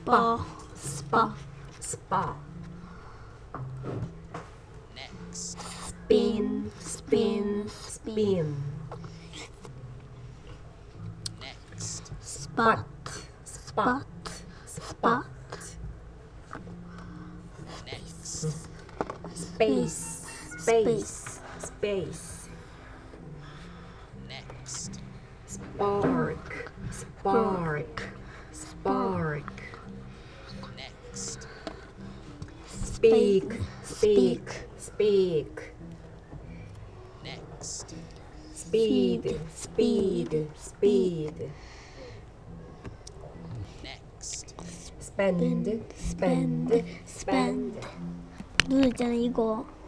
spa, spa, spa. Next. Spin, spin, spin. Next. Spot, spot, spot. Next. Space, space, space. Next. Spark, spark, spark. Next. Speak, speak, speak. Next. Speed, speed, speed. Next. Spend, spend, spend. ルーちゃん以降